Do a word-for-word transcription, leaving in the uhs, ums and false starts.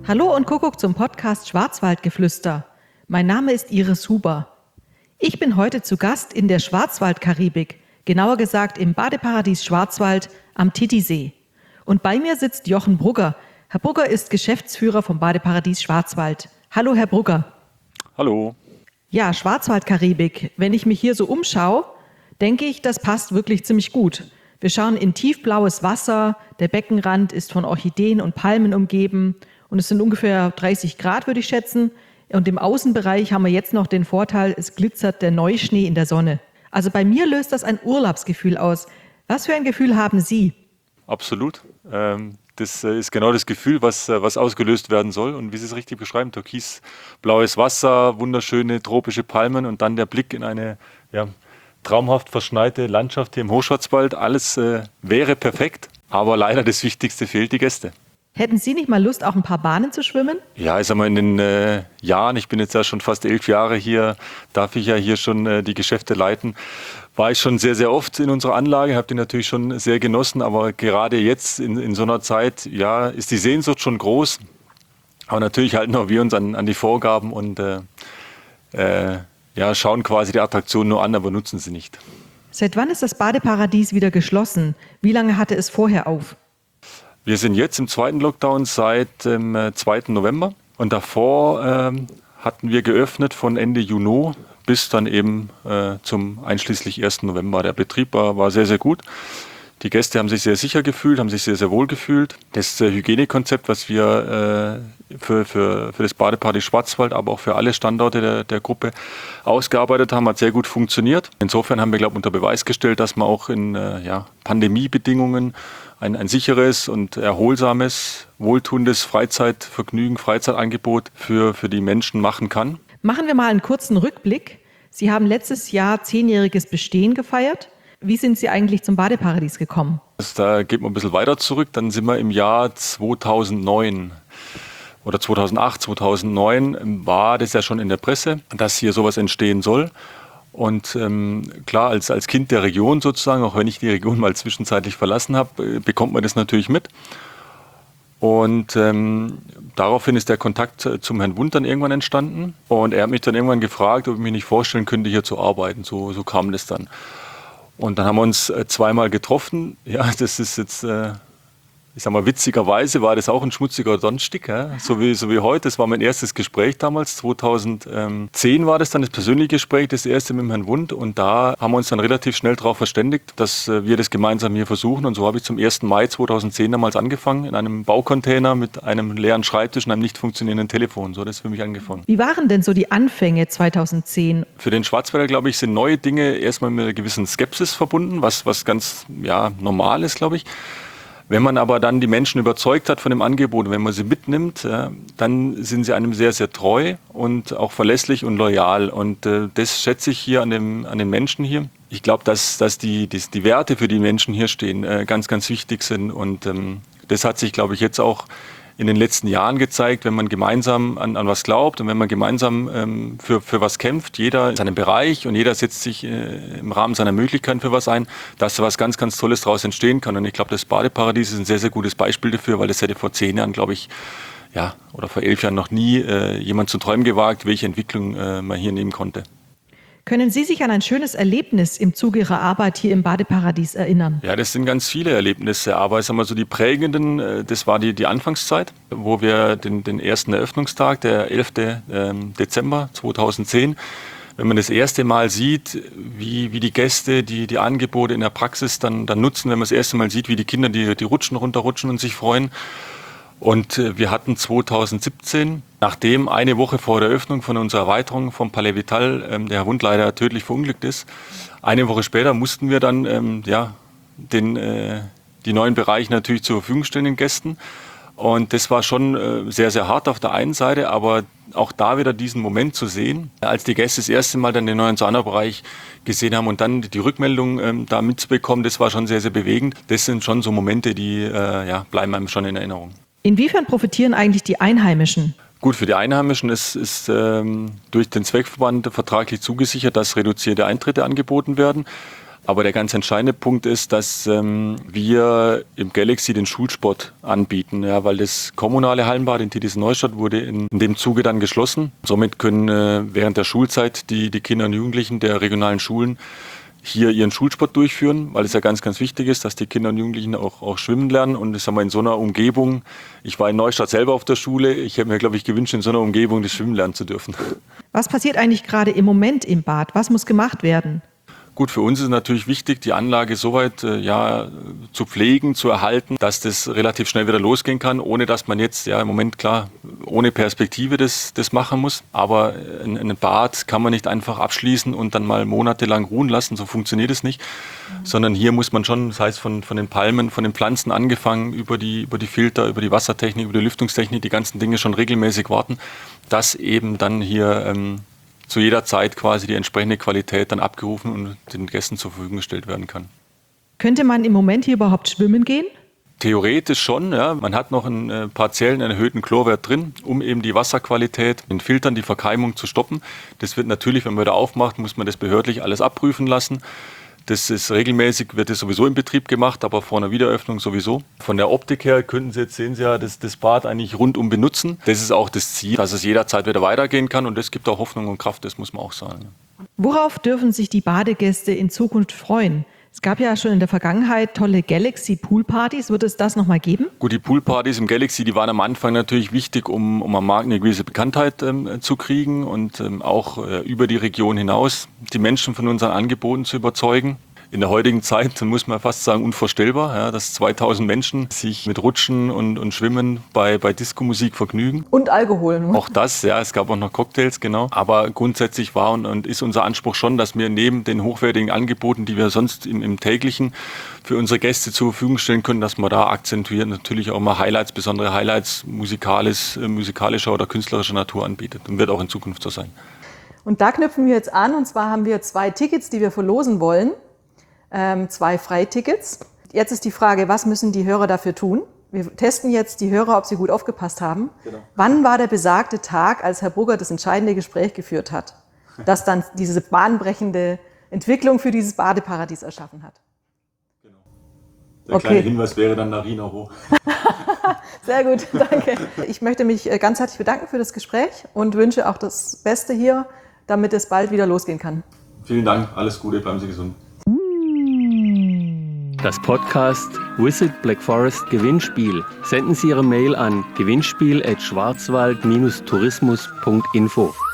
Hallo und Kuckuck zum Podcast Schwarzwaldgeflüster. Mein Name ist Iris Huber. Ich bin heute zu Gast in der Schwarzwaldkaribik, genauer gesagt im Badeparadies Schwarzwald am Titisee. Und bei mir sitzt Jochen Brugger. Herr Brugger ist Geschäftsführer vom Badeparadies Schwarzwald. Hallo, Herr Brugger. Hallo. Ja, Schwarzwaldkaribik. Wenn ich mich hier so umschaue, denke ich, das passt wirklich ziemlich gut. Wir schauen in tiefblaues Wasser, der Beckenrand ist von Orchideen und Palmen umgeben und es sind ungefähr dreißig Grad, würde ich schätzen. Und im Außenbereich haben wir jetzt noch den Vorteil, es glitzert der Neuschnee in der Sonne. Also bei mir löst das ein Urlaubsgefühl aus. Was für ein Gefühl haben Sie? Absolut. Ähm, das ist genau das Gefühl, was, was ausgelöst werden soll. Und wie Sie es richtig beschreiben, türkisblaues Wasser, wunderschöne tropische Palmen und dann der Blick in eine ja, traumhaft verschneite Landschaft hier im Hochschwarzwald. Alles äh, wäre perfekt, aber leider das Wichtigste fehlt, die Gäste. Hätten Sie nicht mal Lust, auch ein paar Bahnen zu schwimmen? Ja, ich sag mal, in den äh, Jahren, ich bin jetzt ja schon fast elf Jahre hier, darf ich ja hier schon äh, die Geschäfte leiten, war ich schon sehr, sehr oft in unserer Anlage, habe die natürlich schon sehr genossen, aber gerade jetzt in, in so einer Zeit, ja, ist die Sehnsucht schon groß. Aber natürlich halten auch wir uns an, an die Vorgaben und äh, äh, ja, schauen quasi die Attraktion nur an, aber nutzen sie nicht. Seit wann ist das Badeparadies wieder geschlossen? Wie lange hatte es vorher auf? Wir sind jetzt im zweiten Lockdown seit dem äh, zweiten November und davor ähm, hatten wir geöffnet von Ende Juni bis dann eben äh, zum einschließlich ersten November. Der Betrieb war, war sehr, sehr gut. Die Gäste haben sich sehr sicher gefühlt, haben sich sehr, sehr wohl gefühlt. Das äh, Hygienekonzept, was wir äh, für, für, für das Badeparadies Schwarzwald, aber auch für alle Standorte der, der Gruppe ausgearbeitet haben, hat sehr gut funktioniert. Insofern haben wir, glaube ich, unter Beweis gestellt, dass man auch in äh, ja, Pandemiebedingungen ein, ein sicheres und erholsames, wohltuendes Freizeitvergnügen, Freizeitangebot für, für die Menschen machen kann. Machen wir mal einen kurzen Rückblick. Sie haben letztes Jahr zehnjähriges Bestehen gefeiert. Wie sind Sie eigentlich zum Badeparadies gekommen? Da geht man ein bisschen weiter zurück. Dann sind wir im Jahr zweitausendneun oder zweitausendacht, zweitausendneun war das ja schon in der Presse, dass hier sowas entstehen soll. Und ähm, klar, als, als Kind der Region sozusagen, auch wenn ich die Region mal zwischenzeitlich verlassen habe, bekommt man das natürlich mit. Und ähm, daraufhin ist der Kontakt zum Herrn Wund dann irgendwann entstanden. Und er hat mich dann irgendwann gefragt, ob ich mir nicht vorstellen könnte, hier zu arbeiten. So, so kam das dann. Und dann haben wir uns äh, zweimal getroffen. Ja, das ist jetzt, äh, ich sag mal, witzigerweise war das auch ein schmutziger Sonnenstick, ja? so, wie, so wie heute. Das war mein erstes Gespräch damals. zweitausendzehn war das dann das persönliche Gespräch, das erste mit dem Herrn Wund. Und da haben wir uns dann relativ schnell darauf verständigt, dass äh, wir das gemeinsam hier versuchen. Und so habe ich zum ersten Mai zweitausendzehn damals angefangen, in einem Baucontainer mit einem leeren Schreibtisch und einem nicht funktionierenden Telefon. So hat das für mich angefangen. Wie waren denn so die Anfänge zweitausendzehn? Für den Schwarzwälder, glaube ich, sind neue Dinge erstmal mit einer gewissen Skepsis verbunden, was, was ganz ja, normal ist, glaube ich. Wenn man aber dann die Menschen überzeugt hat von dem Angebot, wenn man sie mitnimmt, ja, dann sind sie einem sehr, sehr treu und auch verlässlich und loyal. Und äh, das schätze ich hier an, dem, an den Menschen hier. Ich glaube, dass, dass die, die, die Werte, für die Menschen hier stehen, äh, ganz, ganz wichtig sind. Und ähm, das hat sich, glaube ich, jetzt auch in den letzten Jahren gezeigt, wenn man gemeinsam an, an was glaubt und wenn man gemeinsam ähm, für, für was kämpft, jeder in seinem Bereich und jeder setzt sich äh, im Rahmen seiner Möglichkeiten für was ein, dass da was ganz, ganz Tolles daraus entstehen kann. Und ich glaube, das Badeparadies ist ein sehr, sehr gutes Beispiel dafür, weil das hätte vor zehn Jahren, glaube ich, ja, oder vor elf Jahren noch nie äh, jemand zu träumen gewagt, welche Entwicklung äh, man hier nehmen konnte. Können Sie sich an ein schönes Erlebnis im Zuge Ihrer Arbeit hier im Badeparadies erinnern? Ja, das sind ganz viele Erlebnisse, aber ich sag mal so die prägenden, das war die, die Anfangszeit, wo wir den, den ersten Eröffnungstag, der elften Dezember zweitausendzehn, wenn man das erste Mal sieht, wie, wie die Gäste die, die Angebote in der Praxis dann, dann nutzen, wenn man das erste Mal sieht, wie die Kinder die, die Rutschen runterrutschen und sich freuen. Und wir hatten zweitausendsiebzehn, nachdem eine Woche vor der Eröffnung von unserer Erweiterung vom Palais Vital ähm, der Herr Wund leider tödlich verunglückt ist, eine Woche später mussten wir dann ähm, ja, den, äh, die neuen Bereiche natürlich zur Verfügung stellen den Gästen. Und das war schon äh, sehr, sehr hart auf der einen Seite, aber auch da wieder diesen Moment zu sehen, als die Gäste das erste Mal dann den neuen Saunabereich gesehen haben und dann die Rückmeldung ähm, da mitzubekommen, das war schon sehr, sehr bewegend. Das sind schon so Momente, die äh, ja, bleiben einem schon in Erinnerung. Inwiefern profitieren eigentlich die Einheimischen? Gut, für die Einheimischen ist, ist ähm, durch den Zweckverband vertraglich zugesichert, dass reduzierte Eintritte angeboten werden. Aber der ganz entscheidende Punkt ist, dass ähm, wir im Galaxy den Schulsport anbieten, ja, weil das kommunale Hallenbad in Titisee-Neustadt wurde in, in dem Zuge dann geschlossen. Somit können äh, während der Schulzeit die, die Kinder und Jugendlichen der regionalen Schulen hier ihren Schulsport durchführen, weil es ja ganz, ganz wichtig ist, dass die Kinder und Jugendlichen auch, auch schwimmen lernen. Und ich sag mal, in so einer Umgebung, ich war in Neustadt selber auf der Schule, ich hätte mir, glaube ich, gewünscht, in so einer Umgebung das Schwimmen lernen zu dürfen. Was passiert eigentlich gerade im Moment im Bad? Was muss gemacht werden? Gut, für uns ist natürlich wichtig, die Anlage soweit äh, ja, zu pflegen, zu erhalten, dass das relativ schnell wieder losgehen kann, ohne dass man jetzt, ja im Moment klar, ohne Perspektive das, das machen muss. Aber ein, ein Bad kann man nicht einfach abschließen und dann mal monatelang ruhen lassen, so funktioniert es nicht. Mhm. Sondern hier muss man schon, das heißt von, von den Palmen, von den Pflanzen angefangen, über die, über die Filter, über die Wassertechnik, über die Lüftungstechnik, die ganzen Dinge schon regelmäßig warten, dass eben dann hier ähm, zu jeder Zeit quasi die entsprechende Qualität dann abgerufen und den Gästen zur Verfügung gestellt werden kann. Könnte man im Moment hier überhaupt schwimmen gehen? Theoretisch schon, ja. Man hat noch einen äh, partiellen einen erhöhten Chlorwert drin, um eben die Wasserqualität in Filtern, die Verkeimung zu stoppen. Das wird natürlich, wenn man wieder aufmacht, muss man das behördlich alles abprüfen lassen. Das ist regelmäßig, wird es sowieso in Betrieb gemacht, aber vor einer Wiedereröffnung sowieso. Von der Optik her könnten Sie jetzt, sehen Sie ja, das, das Bad eigentlich rundum benutzen. Das ist auch das Ziel, dass es jederzeit wieder weitergehen kann und das gibt auch Hoffnung und Kraft, das muss man auch sagen. Worauf dürfen sich die Badegäste in Zukunft freuen? Es gab ja schon in der Vergangenheit tolle Galaxy-Poolpartys. Wird es das nochmal geben? Gut, die Poolpartys im Galaxy, die waren am Anfang natürlich wichtig, um, um am Markt eine gewisse Bekanntheit ähm, zu kriegen und ähm, auch äh, über die Region hinaus die Menschen von unseren Angeboten zu überzeugen. In der heutigen Zeit muss man fast sagen unvorstellbar, ja, dass zweitausend Menschen sich mit Rutschen und, und Schwimmen bei, bei Disco-Musik vergnügen. Und Alkohol. Ne? Auch das, ja, es gab auch noch Cocktails, genau. Aber grundsätzlich war und, und ist unser Anspruch schon, dass wir neben den hochwertigen Angeboten, die wir sonst im, im täglichen für unsere Gäste zur Verfügung stellen können, dass man da akzentuiert natürlich auch mal Highlights, besondere Highlights musikalisch, äh, musikalischer oder künstlerischer Natur anbietet und wird auch in Zukunft so sein. Und da knüpfen wir jetzt an, und zwar haben wir zwei Tickets, die wir verlosen wollen. Ähm, zwei Freitickets. Jetzt ist die Frage, was müssen die Hörer dafür tun? Wir testen jetzt die Hörer, ob sie gut aufgepasst haben. Genau. Wann war der besagte Tag, als Herr Brugger das entscheidende Gespräch geführt hat, das dann diese bahnbrechende Entwicklung für dieses Badeparadies erschaffen hat? Genau. Der okay. kleine Hinweis wäre dann Narina hoch. Sehr gut, danke. Ich möchte mich ganz herzlich bedanken für das Gespräch und wünsche auch das Beste hier, damit es bald wieder losgehen kann. Vielen Dank, alles Gute, bleiben Sie gesund. Das Podcast Visit Black Forest Gewinnspiel. Senden Sie Ihre Mail an gewinnspiel at schwarzwald Bindestrich tourismus Punkt info.